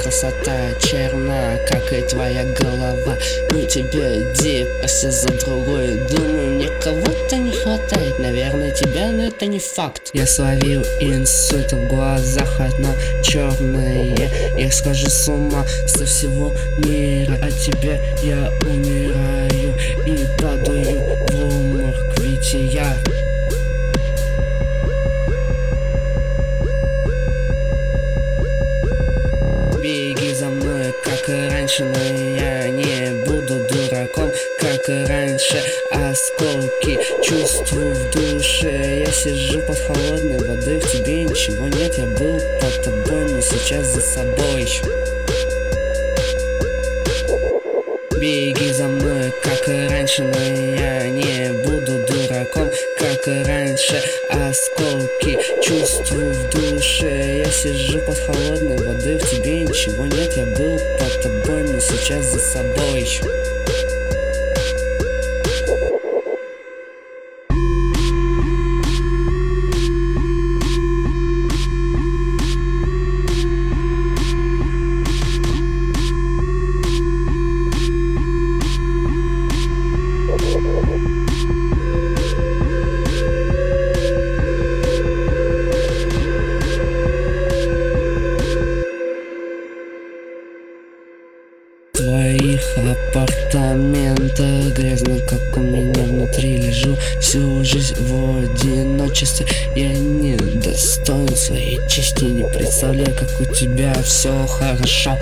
красота черна, как и твоя голова. Ну тебе депрессия за другой. Думаю, мне кого-то не хватает. Наверное, тебя, но это не факт. Я словил инсульт, в глазах одно черное. Я схожу с ума со всего мира. От тебя я умираю и падаю в обморок, ведь я беги за мной, как и раньше, но я не буду дураком, как и раньше. Осколки чувствую в душе. Я сижу под холодной водой, в тебе ничего нет. Я был под тобой, но сейчас за собой. Беги за мной, как и раньше, но я не буду дураком, как и раньше. Осколки чувствую в душе. Я сижу под холодной водой, в тебе ничего нет. Я был под тобой, но сейчас за собой. В твоих апартаментах грязно, как у меня внутри. Лежу всю жизнь в одиночестве. Я не достоин своей чести. Не представляю, как у тебя все хорошо.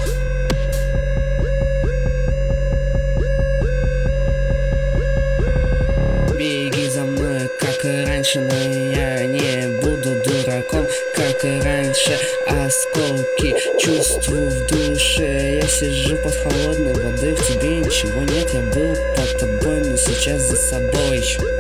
Беги за мной, как и раньше, но я не буду дураком, как и раньше. Осколки чувствую в душе. Я сижу под холодной водой, в тебе ничего нет. Я был под тобой, но сейчас за собой.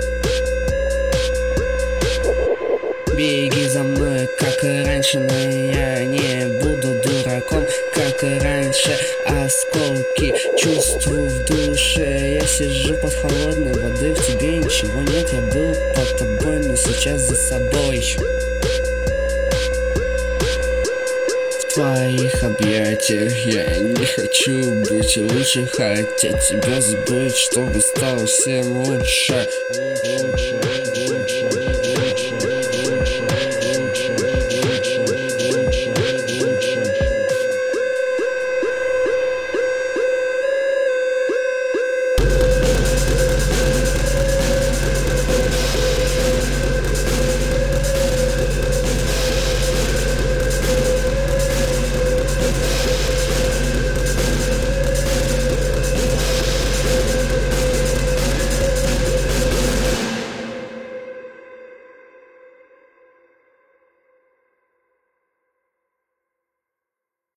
Беги за мной, как и раньше, но я не буду дураком, как и раньше. Осколки чувствую в душе. Я сижу под холодной водой, в тебе ничего нет. Я был под тобой, но сейчас за собой. В твоих объятиях я не хочу быть лучше, хотеть тебя забыть, чтобы стало всем лучше.